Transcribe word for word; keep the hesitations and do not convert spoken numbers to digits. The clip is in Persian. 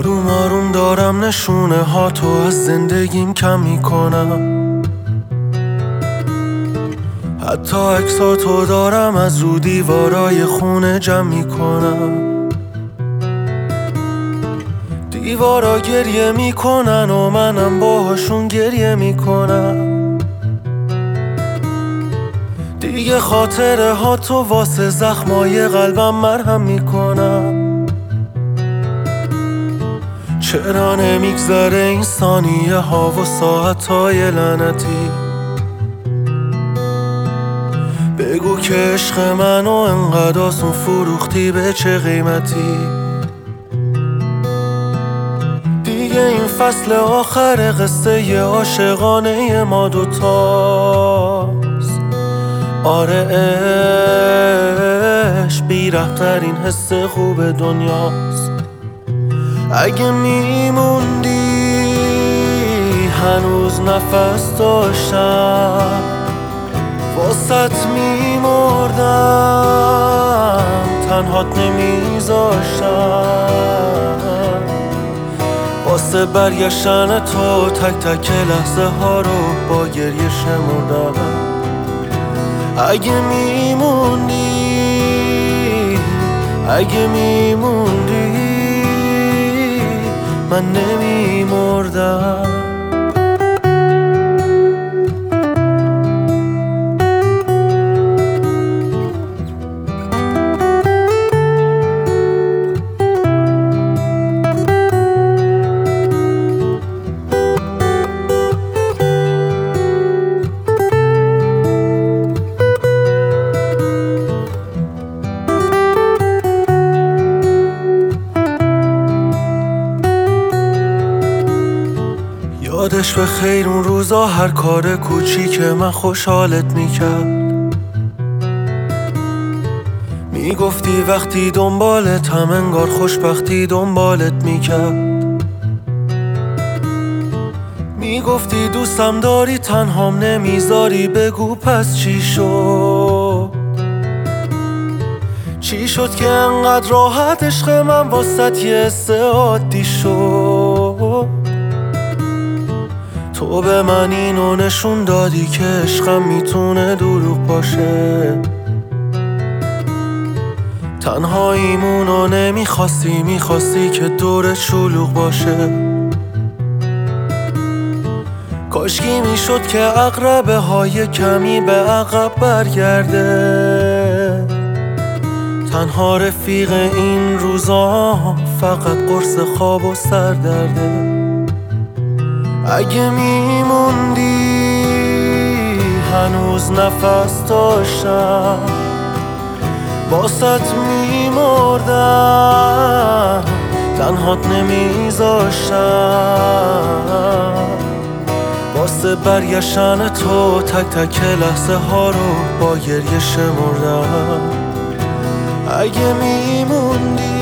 آروم آروم دارم نشونه ها تو از زندگیم کم میکنم. حتی عکساتو دارم از رو دیوارای خونه جمع میکنم. دیوارا گریه میکنن و منم باهاشون گریه میکنم. دیگه خاطره ها تو واسه زخمای قلبم مرهم میکنم. چرا نمیگذره این ثانیه ها و ساعت های لعنتی؟ بگو که عشق منو انقدر آسون فروختی به چه قیمتی؟ دیگه این فصل آخر قصه ی عاشقانه ما دوتاست. آره عشق بی‌رحم‌ترین حس خوب دنیاست. اگه میموندی هنوز نفس داشتم، واسط میمردم تنهات نمیذاشتم. واسه برگشتن تو تک تک لحظه ها رو با گریه شمردم. اگه میموندی اگه میموندی من نمیمردم. یادش به خیر اون روزا هر کار کوچیک من خوشحالت میکرد. میگفتی وقتی دنبالت هم انگار خوشبختی دنبالت میکرد. میگفتی دوستم داری تنهام نمیذاری، بگو پس چی شد؟ چی شد که انقدر راحت عشق من واسط یه حس عادی شد؟ تو به من اینو نشون دادی که عشقم میتونه دروغ باشه. تنهاییمونو نمیخواستی، میخواستی که دور شلوغ باشه. کاشکی میشد که عقربه های کمی به عقب برگرده. تنها رفیق این روزا فقط قرص خواب و سردرده. اگه میموندی هنوز نفس داشتم، واسط میمردم تنهات نمیذاشتم. واسه برگشتن تو تک تک لحظه ها رو با گریه شمردم. اگه میموندی